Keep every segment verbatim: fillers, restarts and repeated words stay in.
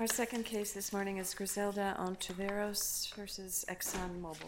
Our second case this morning is Griselda Ontiveros versus ExxonMobil.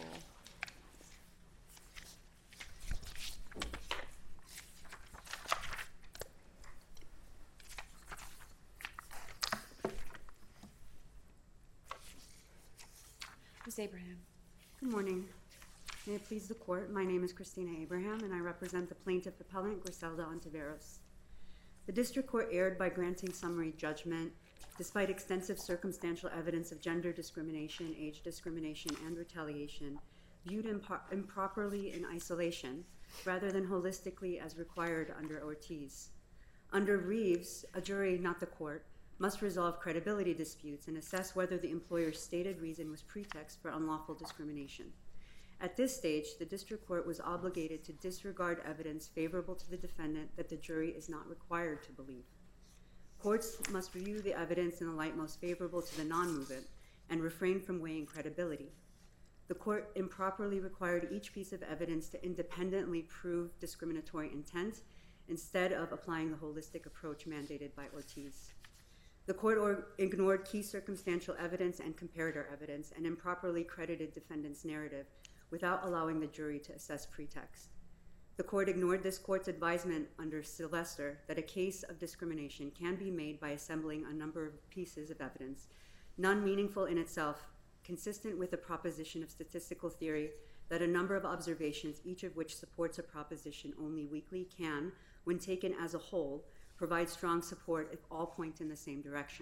Miz Abraham. Good morning. May it please the court, my name is Christina Abraham and I represent the plaintiff appellant Griselda Ontiveros. The district court erred by granting summary judgment despite extensive circumstantial evidence of gender discrimination, age discrimination, and retaliation viewed impo- improperly in isolation rather than holistically as required under Ortiz. Under Reeves, a jury, not the court, must resolve credibility disputes and assess whether the employer's stated reason was pretext for unlawful discrimination. At this stage, the district court was obligated to disregard evidence favorable to the defendant that the jury is not required to believe. Courts must review the evidence in the light most favorable to the non-movement and refrain from weighing credibility. The court improperly required each piece of evidence to independently prove discriminatory intent instead of applying the holistic approach mandated by Ortiz. The court or ignored key circumstantial evidence and comparator evidence and improperly credited defendant's narrative without allowing the jury to assess pretext. The court ignored this court's advisement under Sylvester that a case of discrimination can be made by assembling a number of pieces of evidence, none meaningful in itself, consistent with the proposition of statistical theory that a number of observations, each of which supports a proposition only weakly, can, when taken as a whole, provide strong support if all point in the same direction.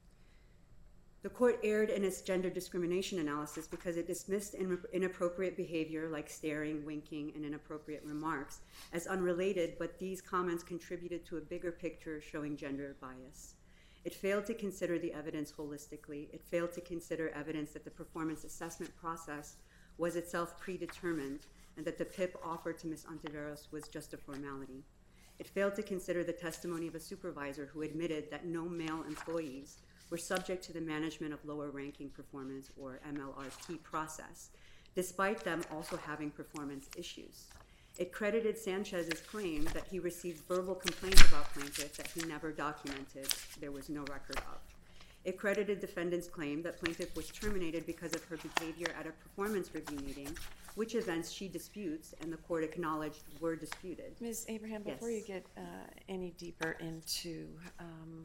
The court erred in its gender discrimination analysis because it dismissed in- inappropriate behavior like staring, winking, and inappropriate remarks as unrelated, but these comments contributed to a bigger picture showing gender bias. It failed to consider the evidence holistically. It failed to consider evidence that the performance assessment process was itself predetermined and that the P I P offered to Miz Ontiveros was just a formality. It failed to consider the testimony of a supervisor who admitted that no male employees were subject to the management of lower ranking performance or M L R T process, despite them also having performance issues. It credited Sanchez's claim that he received verbal complaints about plaintiff that he never documented, there was no record of. It credited defendant's claim that plaintiff was terminated because of her behavior at a performance review meeting, which events she disputes and the court acknowledged were disputed. Miz Abraham, before Yes. you get uh, any deeper into um,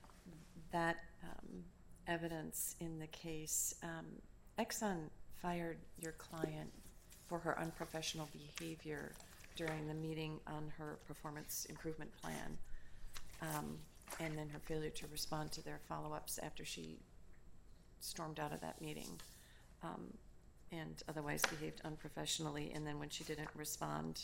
that um, evidence in the case, um, Exxon fired your client for her unprofessional behavior during the meeting on her performance improvement plan, um, and then her failure to respond to their follow-ups after she stormed out of that meeting um, and otherwise behaved unprofessionally, and then when she didn't respond,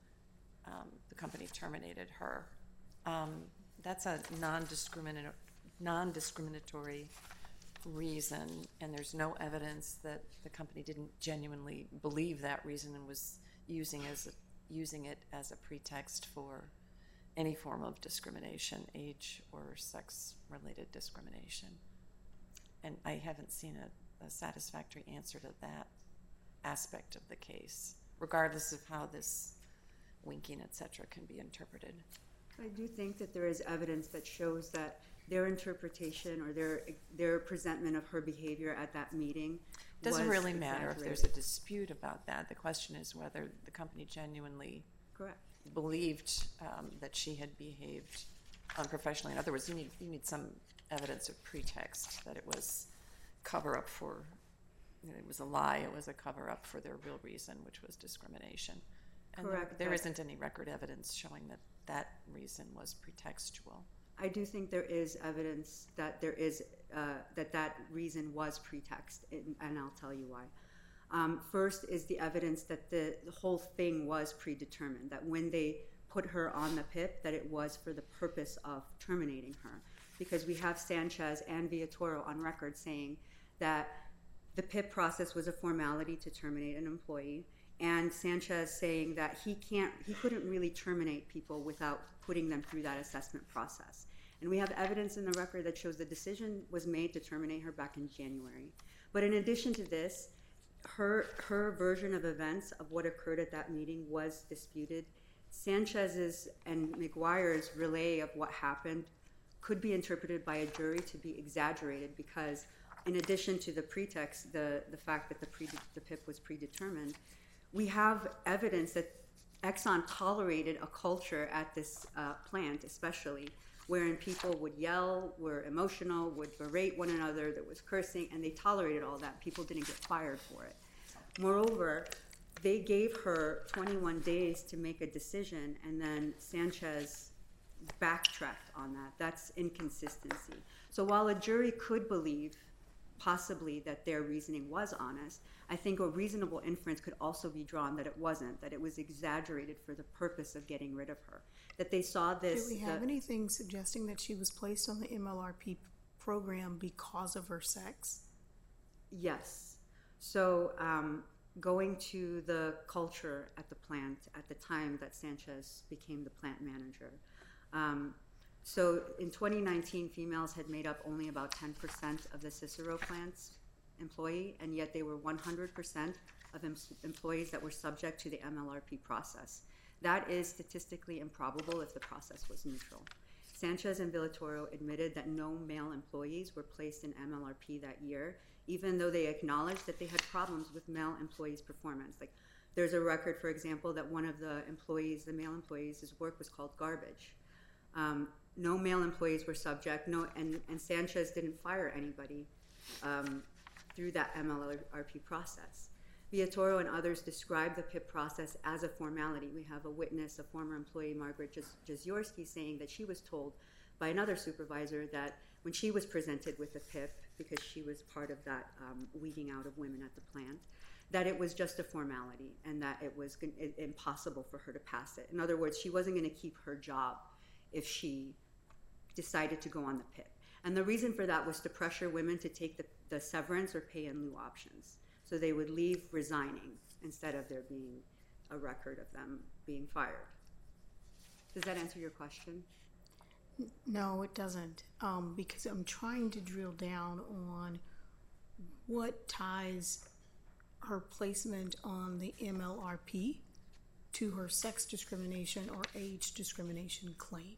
um, the company terminated her. Um, that's a non-discriminatory non-discriminatory reason, and there's no evidence that the company didn't genuinely believe that reason and was using as a, using it as a pretext for any form of discrimination, age or sex-related discrimination. And I haven't seen a, a satisfactory answer to that aspect of the case, regardless of how this winking, et cetera, can be interpreted. I do think that there is evidence that shows that their interpretation or their their presentment of her behavior at that meeting doesn't was really matter if there's a dispute about that. The question is whether the company genuinely correct believed um, that she had behaved unprofessionally. In other words, you need you need some evidence of pretext that it was cover up for, you know, it was a lie. It was a cover up for their real reason, which was discrimination. And correct. There, there isn't any record evidence showing that that reason was pretextual. I do think there is evidence that there is uh, that that reason was pretext, and, and I'll tell you why. Um, first is the evidence that the, the whole thing was predetermined, that when they put her on the P I P, that it was for the purpose of terminating her. Because we have Sanchez and Villatoro on record saying that the P I P process was a formality to terminate an employee, and Sanchez saying that he can't, he couldn't really terminate people without putting them through that assessment process. And we have evidence in the record that shows the decision was made to terminate her back in January. But in addition to this, her her version of events of what occurred at that meeting was disputed. Sanchez's and McGuire's relay of what happened could be interpreted by a jury to be exaggerated because in addition to the pretext, the, the fact that the, pre, the P I P was predetermined, we have evidence that Exxon tolerated a culture at this uh, plant especially, wherein people would yell, were emotional, would berate one another, there was cursing, and they tolerated all that. People didn't get fired for it. Moreover, they gave her twenty-one days to make a decision, and then Sanchez backtracked on that. That's inconsistency. So while a jury could believe possibly that their reasoning was honest, I think a reasonable inference could also be drawn that it wasn't, that it was exaggerated for the purpose of getting rid of her. That they saw this... Do we have the, anything suggesting that she was placed on the M L R P program because of her sex? Yes. So um, going to the culture at the plant at the time that Sanchez became the plant manager. Um, so in twenty nineteen, females had made up only about ten percent of the Cicero plant's employee, and yet they were one hundred percent of em- employees that were subject to the M L R P process. That is statistically improbable if the process was neutral. Sanchez and Villatoro admitted that no male employees were placed in M L R P that year, even though they acknowledged that they had problems with male employees' performance. Like, there's a record, for example, that one of the employees, the male employees, his work was called garbage. Um, no male employees were subject, no, and, and Sanchez didn't fire anybody um, through that M L R P process. Villatoro and others described the P I P process as a formality. We have a witness, a former employee, Margaret Jaziorsky, saying that she was told by another supervisor that when she was presented with the P I P, because she was part of that um, weeding out of women at the plant, that it was just a formality and that it was g- it, impossible for her to pass it. In other words, she wasn't going to keep her job if she decided to go on the P I P. And the reason for that was to pressure women to take the, the severance or pay in lieu options. So they would leave resigning instead of there being a record of them being fired. Does that answer your question? No, it doesn't, um, because I'm trying to drill down on what ties her placement on the M L R P to her sex discrimination or age discrimination claim.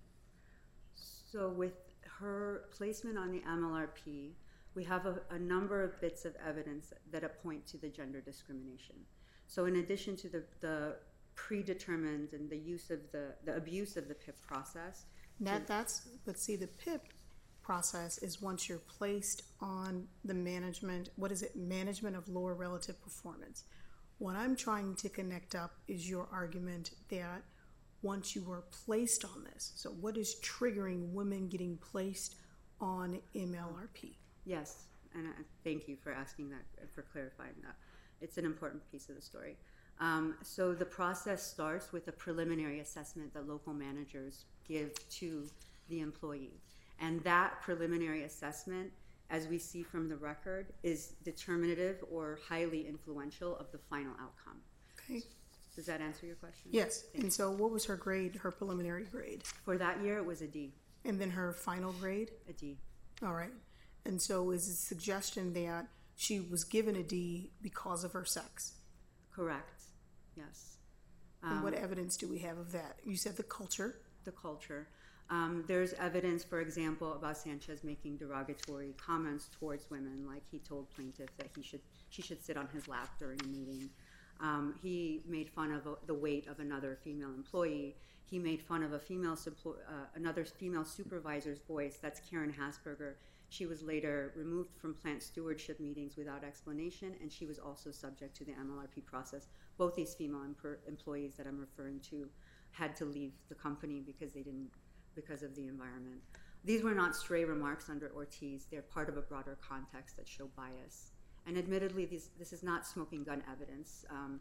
So with her placement on the M L R P, we have a, a number of bits of evidence that point to the gender discrimination. So in addition to the, the predetermined and the use of the, the abuse of the P I P process. That, that's, but see, the P I P process is once you're placed on the management, what is it, management of lower relative performance. What I'm trying to connect up is your argument that once you were placed on this, so what is triggering women getting placed on M L R P? Yes, and uh, thank you for asking that, for clarifying that. It's an important piece of the story. Um, so the process starts with a preliminary assessment that local managers give to the employee. And that preliminary assessment, as we see from the record, is determinative or highly influential of the final outcome. Okay. Does that answer your question? Yes. Thank and you. So what was her grade, her preliminary grade? For that year, it was a D. And then her final grade? A D. All right. And so is the suggestion that she was given a D because of her sex? Correct. Yes. And Um, what evidence do we have of that? You said the culture. The culture. Um, there's evidence, for example, about Sanchez making derogatory comments towards women, like he told plaintiff that he should she should sit on his lap during a meeting. Um, he made fun of a, the weight of another female employee. He made fun of a female supplo- uh, another female supervisor's voice. That's Karen Hasberger. She was later removed from plant stewardship meetings without explanation, and she was also subject to the M L R P process. Both these female emper- employees that I'm referring to had to leave the company because they didn't, because of the environment. These were not stray remarks under Ortiz. They're part of a broader context that show bias. And admittedly, these, this is not smoking gun evidence um,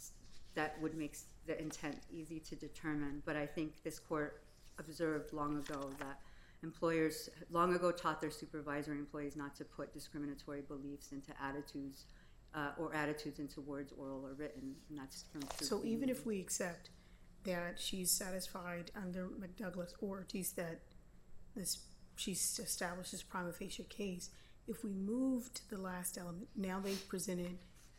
that would make the intent easy to determine. But I think this court observed long ago that employers long ago taught their supervisory employees not to put discriminatory beliefs into attitudes uh, or attitudes into words, oral or written. And that's from So even if we accept that she's satisfied under McDouglas or Ortiz that this she's established this prima facie case, if we move to the last element, now they've presented,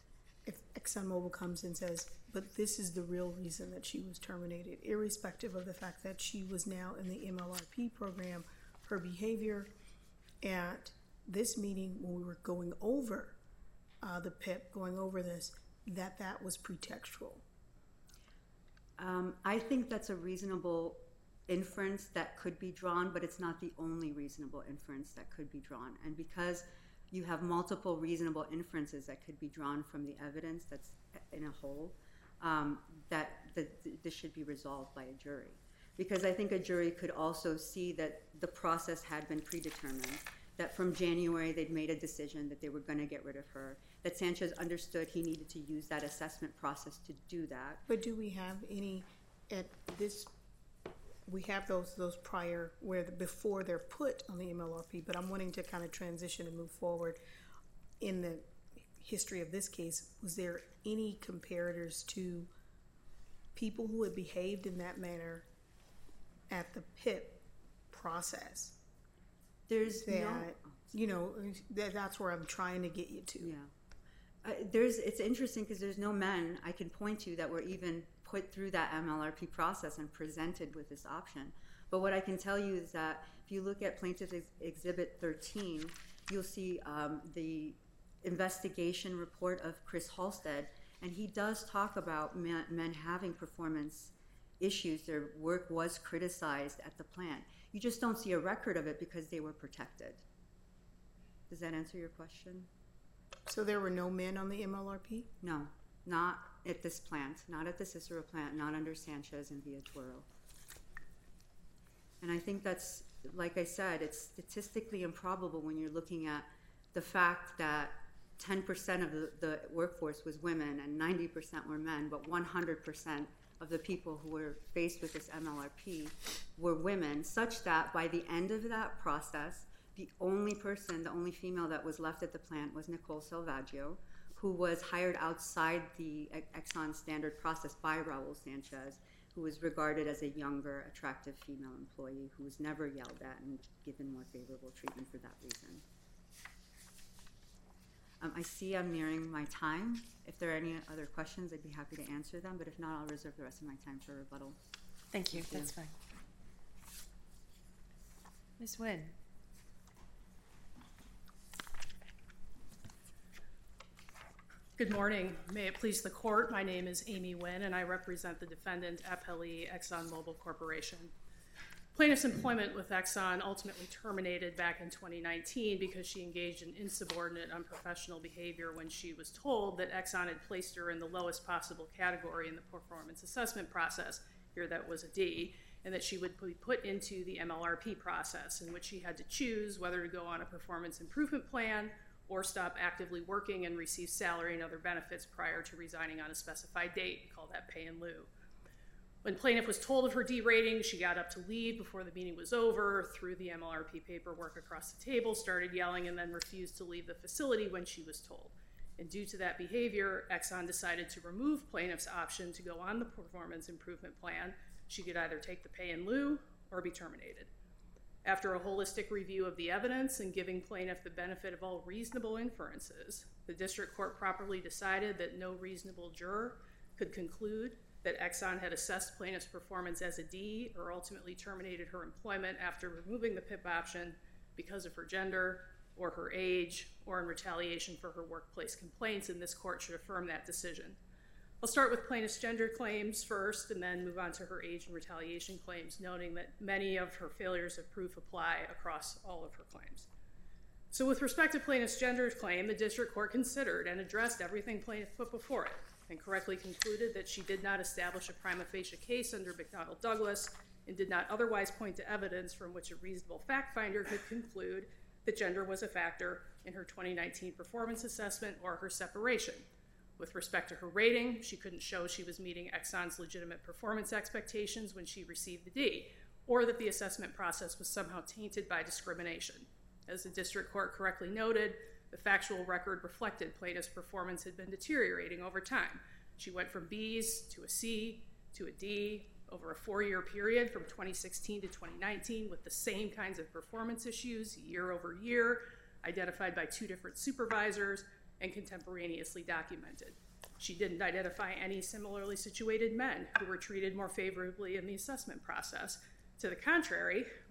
if ExxonMobil comes and says, but this is the real reason that she was terminated, irrespective of the fact that she was now in the M L R P program her behavior at this meeting when we were going over uh, the P I P, going over this, that that was pretextual? Um, I think that's a reasonable inference that could be drawn, but it's not the only reasonable inference that could be drawn. And because you have multiple reasonable inferences that could be drawn from the evidence that's in a whole, um, that the, the, this should be resolved by a jury. Because I think a jury could also see that the process had been predetermined, that from January they'd made a decision that they were going to get rid of her, that Sanchez understood he needed to use that assessment process to do that. But do we have any, at this, we have those those prior, where the, before they're put on the M L R P, but I'm wanting to kind of transition and move forward. In the history of this case, was there any comparators to people who had behaved in that manner at the P I P process? There's that, no, you know, that, that's where I'm trying to get you to. Yeah. Uh, there's, it's interesting because there's no men I can point to that were even put through that M L R P process and presented with this option. But what I can tell you is that if you look at Plaintiff Ex- Exhibit thirteen, you'll see um, the investigation report of Chris Halstead, and he does talk about men, men having performance issues. Their work was criticized at the plant. You just don't see a record of it because they were protected. Does that answer your question? So there were no men on the M L R P? No, not at this plant, not at the Cicero plant, not under Sanchez and Villatoro. And I think that's, like I said, it's statistically improbable when you're looking at the fact that ten percent of the, the workforce was women and ninety percent were men, but one hundred percent of the people who were faced with this M L R P were women, such that by the end of that process, the only person, the only female that was left at the plant was Nicole Salvaggio, who was hired outside the Exxon standard process by Raul Sanchez, who was regarded as a younger, attractive female employee who was never yelled at and given more favorable treatment for that reason. Um, I see I'm nearing my time. If there are any other questions, I'd be happy to answer them, but if not, I'll reserve the rest of my time for rebuttal. Thank you. Thank you. That's fine. Miz Nguyen. Good morning. May it please the court, my name is Amy Nguyen and I represent the defendant Appellee ExxonMobil Corporation. Plaintiff's employment with Exxon ultimately terminated back in twenty nineteen because she engaged in insubordinate, unprofessional behavior when she was told that Exxon had placed her in the lowest possible category in the performance assessment process, here that was a D, and that she would be put into the M L R P process, in which she had to choose whether to go on a performance improvement plan or stop actively working and receive salary and other benefits prior to resigning on a specified date. We call that pay in lieu. When plaintiff was told of her D rating, she got up to leave before the meeting was over, threw the M L R P paperwork across the table, started yelling, and then refused to leave the facility when she was told. And due to that behavior, Exxon decided to remove plaintiff's option to go on the performance improvement plan. She could either take the pay in lieu or be terminated. After a holistic review of the evidence and giving plaintiff the benefit of all reasonable inferences, the district court properly decided that no reasonable juror could conclude that Exxon had assessed plaintiff's performance as a D or ultimately terminated her employment after removing the P I P option because of her gender or her age or in retaliation for her workplace complaints, and this court should affirm that decision. I'll start with plaintiff's gender claims first and then move on to her age and retaliation claims, noting that many of her failures of proof apply across all of her claims. So with respect to plaintiff's gender claim, the district court considered and addressed everything plaintiff put before it and correctly concluded that she did not establish a prima facie case under McDonnell Douglas and did not otherwise point to evidence from which a reasonable fact finder could conclude that gender was a factor in her twenty nineteen performance assessment or her separation. With respect to her rating, she couldn't show she was meeting Exxon's legitimate performance expectations when she received the D, or that the assessment process was somehow tainted by discrimination. As the district court correctly noted, the factual record reflected plaintiff's performance had been deteriorating over time. She went from B's to a C to a D over a four-year period from twenty sixteen to twenty nineteen with the same kinds of performance issues year over year, identified by two different supervisors, and contemporaneously documented. She didn't identify any similarly situated men who were treated more favorably in the assessment process. To the contrary,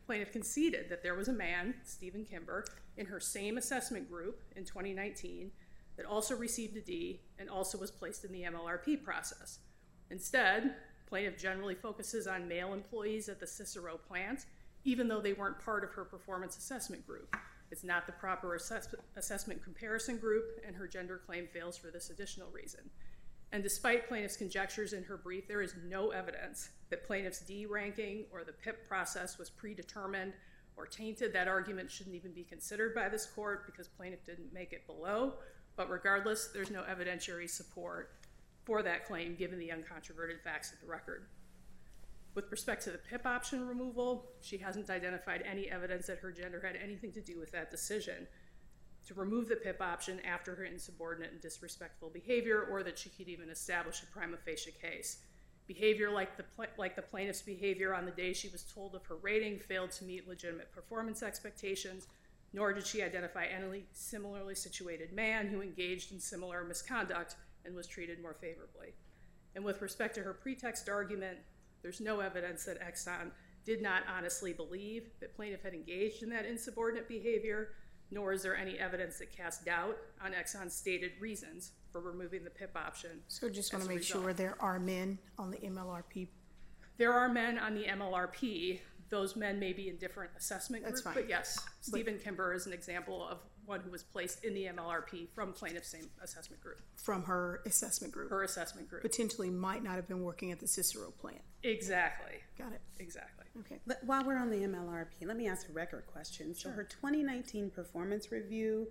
plaintiff conceded that there was a man, Stephen Kimber, in her same assessment group in twenty nineteen that also received a D and also was placed in the M L R P process. Instead, plaintiff generally focuses on male employees at the Cicero plant, even though they weren't part of her performance assessment group. It's not the proper assess- assessment comparison group, and her gender claim fails for this additional reason. And despite plaintiff's conjectures in her brief, there is no evidence that plaintiff's D ranking or the P I P process was predetermined or tainted. That argument shouldn't even be considered by this court because plaintiff didn't make it below. But regardless, there's no evidentiary support for that claim given the uncontroverted facts of the record. With respect to the P I P option removal, she hasn't identified any evidence that her gender had anything to do with that decision to remove the P I P option after her insubordinate and disrespectful behavior, or that she could even establish a prima facie case. Behavior like the, pl- like the plaintiff's behavior on the day she was told of her rating failed to meet legitimate performance expectations, nor did she identify any similarly situated man who engaged in similar misconduct and was treated more favorably. And with respect to her pretext argument, there's no evidence that Exxon did not honestly believe that plaintiff had engaged in that insubordinate behavior, nor is there any evidence that casts doubt on Exxon's stated reasons for removing the P I P option. So just want as to a make result. sure there are men on the M L R P. There are men on the M L R P. Those men may be in different assessment That's groups, fine. but yes, Stephen Kimber is an example of one who was placed in the M L R P from plaintiff's same assessment group, From her assessment group. her assessment group. Potentially might not have been working at the Cicero plant. Exactly, Got it. exactly. Okay. But while we're on the M L R P, let me ask a record question. So her twenty nineteen performance review,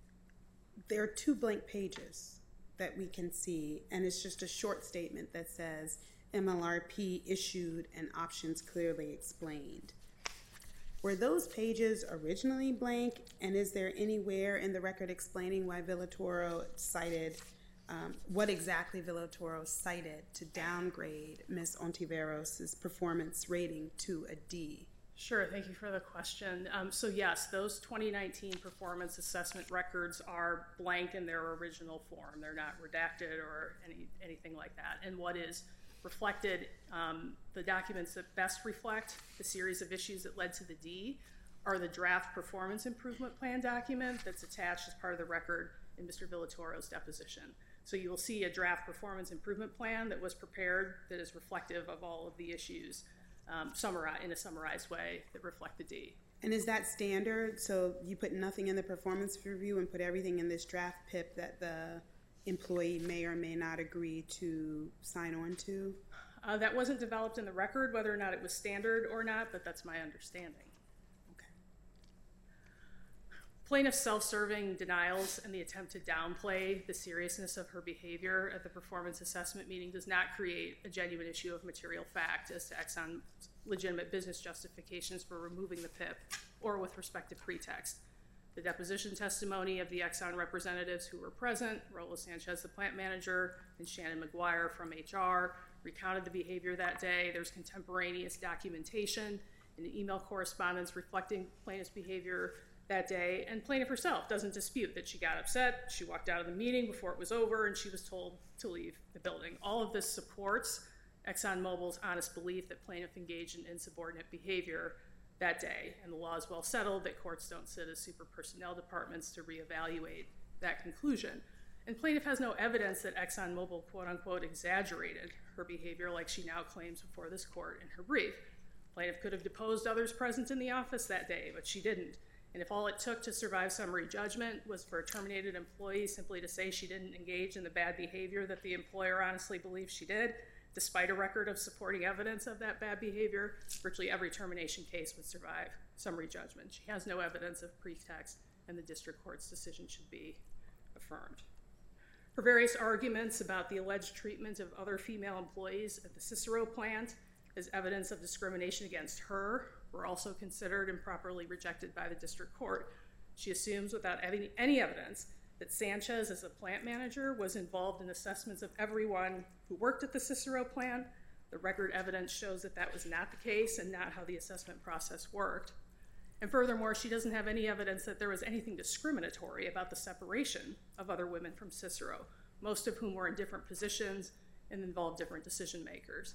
there are two blank pages that we can see, and it's just a short statement that says M L R P issued and options clearly explained. Were those pages originally blank, and is there anywhere in the record explaining why Villatoro cited, um, what exactly Villatoro cited to downgrade Miz Ontiveros' performance rating to a D? Sure, thank you for the question. Um, so yes, those twenty nineteen performance assessment records are blank in their original form. They're not redacted or any anything like that. And what is reflected, um, the documents that best reflect the series of issues that led to the D are the draft performance improvement plan document that's attached as part of the record in Mister Villatoro's deposition. So you will see a draft performance improvement plan that was prepared that is reflective of all of the issues um, summarize, in a summarized way that reflect the D. And is that standard? So you put nothing in the performance review and put everything in this draft P I P that the employee may or may not agree to sign on to? Uh, that wasn't developed in the record, whether or not it was standard or not, but that's my understanding. Okay. Plaintiff's self-serving denials and the attempt to downplay the seriousness of her behavior at the performance assessment meeting does not create a genuine issue of material fact as to Exxon's legitimate business justifications for removing the P I P or with respect to pretext. The deposition testimony of the Exxon representatives who were present, Raul Sanchez, the plant manager, and Shannon McGuire from H R, recounted the behavior that day. There's contemporaneous documentation and email correspondence reflecting plaintiff's behavior that day, and plaintiff herself doesn't dispute that she got upset, she walked out of the meeting before it was over, and she was told to leave the building. All of this supports ExxonMobil's honest belief that plaintiff engaged in insubordinate behavior that day, and the law is well settled that courts don't sit as super personnel departments to reevaluate that conclusion. And plaintiff has no evidence that ExxonMobil, quote unquote, exaggerated her behavior like she now claims before this court in her brief. Plaintiff could have deposed others present in the office that day, but she didn't. And if all it took to survive summary judgment was for a terminated employee simply to say she didn't engage in the bad behavior that the employer honestly believes she did, despite a record of supporting evidence of that bad behavior, virtually every termination case would survive summary judgment. She has no evidence of pretext, and the district court's decision should be affirmed. Her various arguments about the alleged treatment of other female employees at the Cicero plant as evidence of discrimination against her were also considered and properly rejected by the district court. She assumes without any, any evidence that Sanchez, as a plant manager, was involved in assessments of everyone who worked at the Cicero plant. The record evidence shows that that was not the case and not how the assessment process worked. And furthermore, she doesn't have any evidence that there was anything discriminatory about the separation of other women from Cicero, most of whom were in different positions and involved different decision makers.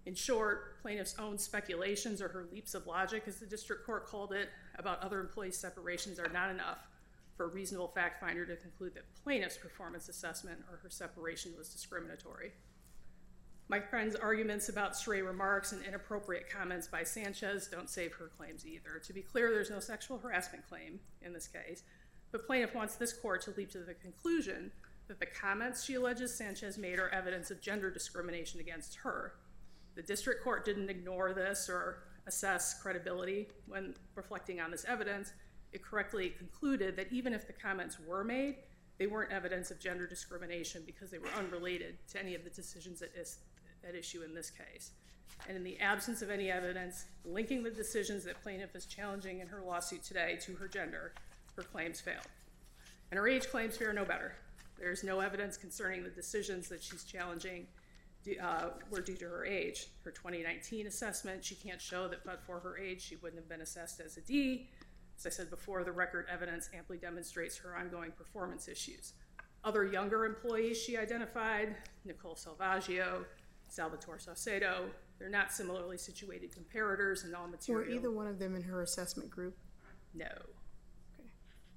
In short, plaintiff's own speculations, or her leaps of logic, as the district court called it, about other employee separations are not enough for a reasonable fact finder to conclude that plaintiff's performance assessment or her separation was discriminatory. My friend's arguments about stray remarks and inappropriate comments by Sanchez don't save her claims either. To be clear, there's no sexual harassment claim in this case, but plaintiff wants this court to leap to the conclusion that the comments she alleges Sanchez made are evidence of gender discrimination against her. The district court didn't ignore this or assess credibility when reflecting on this evidence. It correctly concluded that even if the comments were made, they weren't evidence of gender discrimination because they were unrelated to any of the decisions at, is, at issue in this case. And in the absence of any evidence linking the decisions that plaintiff is challenging in her lawsuit today to her gender, her claims fail. And her age claims fare no better. There's no evidence concerning the decisions that she's challenging uh, were due to her age. Her twenty nineteen assessment, she can't show that but for her age she wouldn't have been assessed as a D. As I said before, the record evidence amply demonstrates her ongoing performance issues. Other younger employees she identified, Nicole Salvaggio, Salvatore Saucedo, they're not similarly situated comparators in all material. Were either one of them in her assessment group? No. Okay.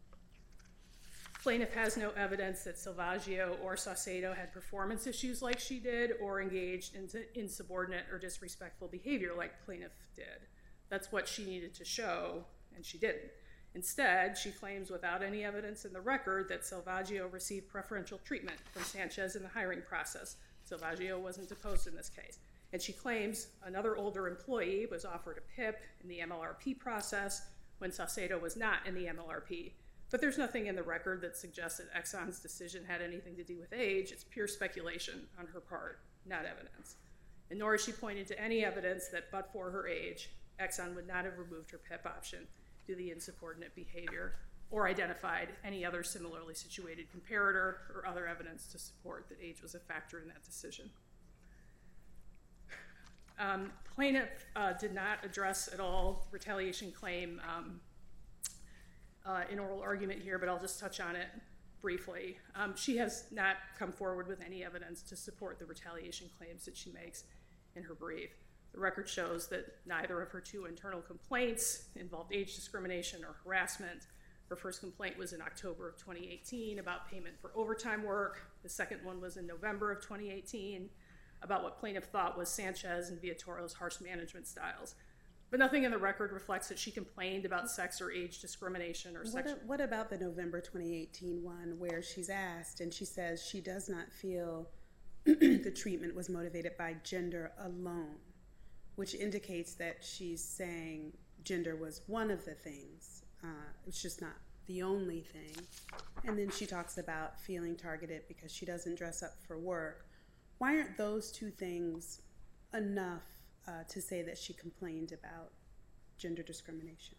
Plaintiff has no evidence that Salvaggio or Saucedo had performance issues like she did or engaged in insubordinate or disrespectful behavior like plaintiff did. That's what she needed to show, and she didn't. Instead, she claims without any evidence in the record that Salvaggio received preferential treatment from Sanchez in the hiring process. Salvaggio wasn't deposed in this case. And she claims another older employee was offered a P I P in the M L R P process when Saucedo was not in the M L R P. But there's nothing in the record that suggests that Exxon's decision had anything to do with age. It's pure speculation on her part, not evidence. And nor has she pointed to any evidence that but for her age, Exxon would not have removed her P I P option due to the insubordinate behavior or identified any other similarly situated comparator or other evidence to support that age was a factor in that decision. Um, plaintiff uh, did not address at all retaliation claim um, uh, in oral argument here, but I'll just touch on it briefly. Um, she has not come forward with any evidence to support the retaliation claims that she makes in her brief. The record shows that neither of her two internal complaints involved age discrimination or harassment. Her first complaint was in October of twenty eighteen about payment for overtime work. The second one was in November of twenty eighteen about what plaintiff thought was Sanchez and Villatoro's harsh management styles. But nothing in the record reflects that she complained about sex or age discrimination or What, sexual. what about the November twenty eighteen one where she's asked and she says she does not feel the treatment was motivated by gender alone, which indicates that she's saying gender was one of the things. Uh, it's just not the only thing. And then she talks about feeling targeted because she doesn't dress up for work. Why aren't those two things enough uh, to say that she complained about gender discrimination?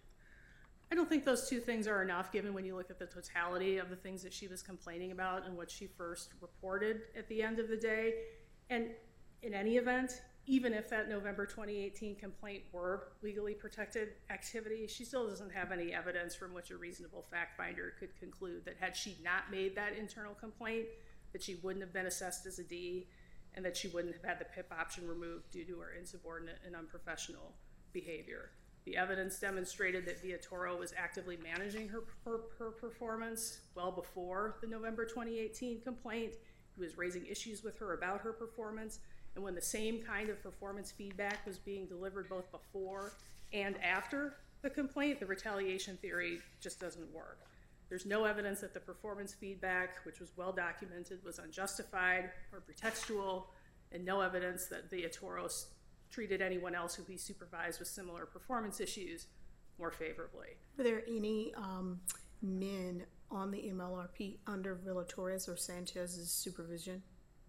I don't think those two things are enough given when you look at the totality of the things that she was complaining about and what she first reported at the end of the day. And in any event, even if that November twenty eighteen complaint were legally protected activity, she still doesn't have any evidence from which a reasonable fact finder could conclude that had she not made that internal complaint, that she wouldn't have been assessed as a D and that she wouldn't have had the P I P option removed due to her insubordinate and unprofessional behavior. The evidence demonstrated that Villatoro was actively managing her, her, her performance well before the November twenty eighteen complaint. He was raising issues with her about her performance. And when the same kind of performance feedback was being delivered both before and after the complaint, the retaliation theory just doesn't work. There's no evidence that the performance feedback, which was well documented, was unjustified or pretextual, and no evidence that Villatoro treated anyone else who he supervised with similar performance issues more favorably. Were there any um, men on the M L R P under Villatoro's or Sanchez's supervision?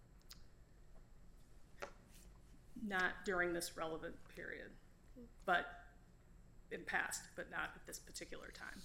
Not during this relevant period, but in past, but not at this particular time.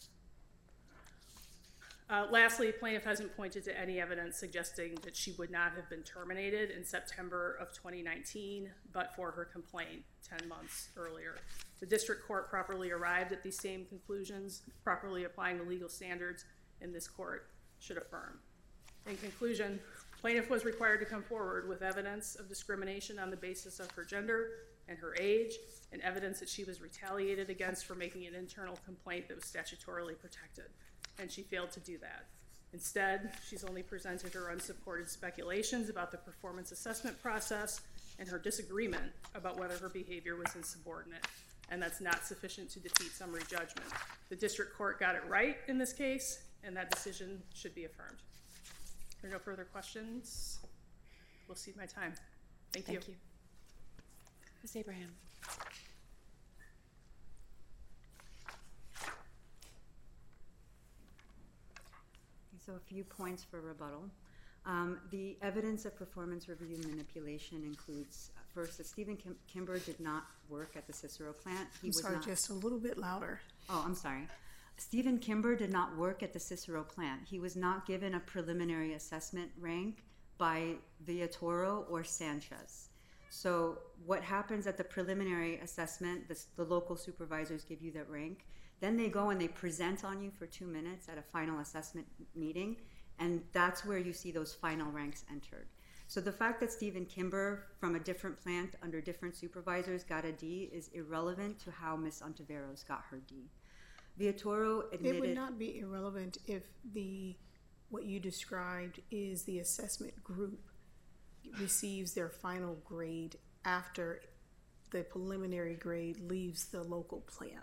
Uh, lastly, plaintiff hasn't pointed to any evidence suggesting that she would not have been terminated in September of twenty nineteen, but for her complaint ten months earlier. The district court properly arrived at these same conclusions, properly applying the legal standards, and this court should affirm. In conclusion, Plaintiff was required to come forward with evidence of discrimination on the basis of her gender and her age, and evidence that she was retaliated against for making an internal complaint that was statutorily protected, and she failed to do that. Instead, she's only presented her unsupported speculations about the performance assessment process and her disagreement about whether her behavior was insubordinate, and that's not sufficient to defeat summary judgment. The district court got it right in this case, and that decision should be affirmed. If there are no further questions, we'll cede my time. Thank you. Thank you. Miz Abraham. So a few points for rebuttal. Um, the evidence of performance review manipulation includes, uh, first, that Stephen Kim- Kimber did not work at the Cicero plant. He I'm was sorry, not, just a little bit louder. Oh, I'm sorry. Stephen Kimber did not work at the Cicero plant. He was not given a preliminary assessment rank by Villatoro or Sanchez. So what happens at the preliminary assessment, the, the local supervisors give you that rank. Then they go and they present on you for two minutes at a final assessment meeting, and that's where you see those final ranks entered. So the fact that Stephen Kimber from a different plant under different supervisors got a D is irrelevant to how Miz Ontiveros got her D. Villatoro admitted... It would not be irrelevant if the what you described is the assessment group receives their final grade after the preliminary grade leaves the local plant.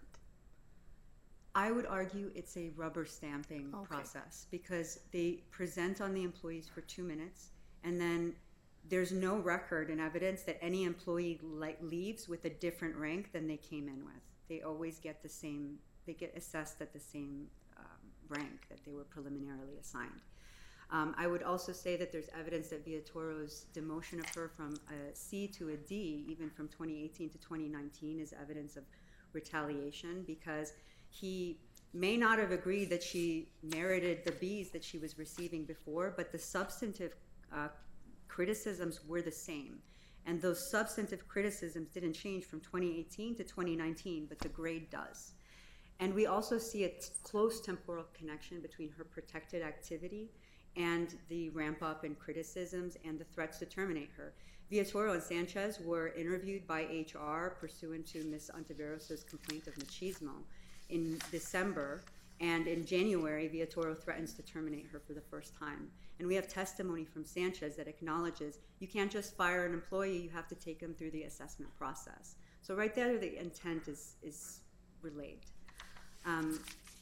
I would argue it's a rubber stamping Okay. process because they present on the employees for two minutes and then there's no record and evidence that any employee like leaves with a different rank than they came in with. They always get the same, they get assessed at the same um, rank that they were preliminarily assigned. Um, I would also say that there's evidence that Villatoro's demotion of her from a C to a D, even from twenty eighteen to twenty nineteen, is evidence of retaliation because he may not have agreed that she merited the B's that she was receiving before, but the substantive uh, criticisms were the same. And those substantive criticisms didn't change from twenty eighteen to twenty nineteen, but the grade does. And we also see a t- close temporal connection between her protected activity and the ramp up in criticisms and the threats to terminate her. Villatoro and Sanchez were interviewed by H R pursuant to Miz Ontiveros' complaint of machismo in December, and in January, Villatoro threatens to terminate her for the first time. And we have testimony from Sanchez that acknowledges you can't just fire an employee, you have to take them through the assessment process. So right there, the intent is, is relayed. Um,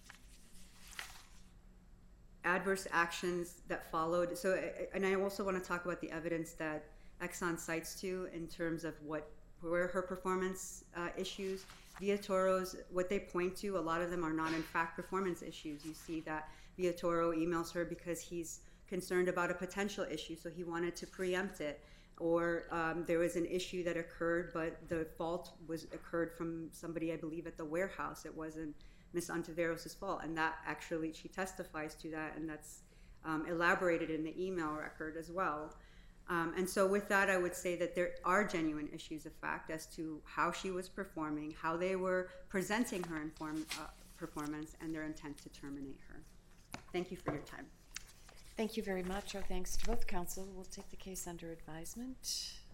adverse actions that followed. So, and I also want to talk about the evidence that Exxon cites to in terms of what were her performance uh, issues. Villatoro's, what they point to, a lot of them are not in fact performance issues. You see that Villatoro emails her because he's concerned about a potential issue, so he wanted to preempt it. Or um, there was an issue that occurred, but the fault was occurred from somebody, I believe, at the warehouse. It wasn't Miz Ontiveros' fault, and that actually, she testifies to that, and that's um, elaborated in the email record as well. Um, and so with that, I would say that there are genuine issues of fact as to how she was performing, how they were presenting her inform, uh, performance, and their intent to terminate her. Thank you for your time. Thank you very much. Our thanks to both counsel. We'll take the case under advisement.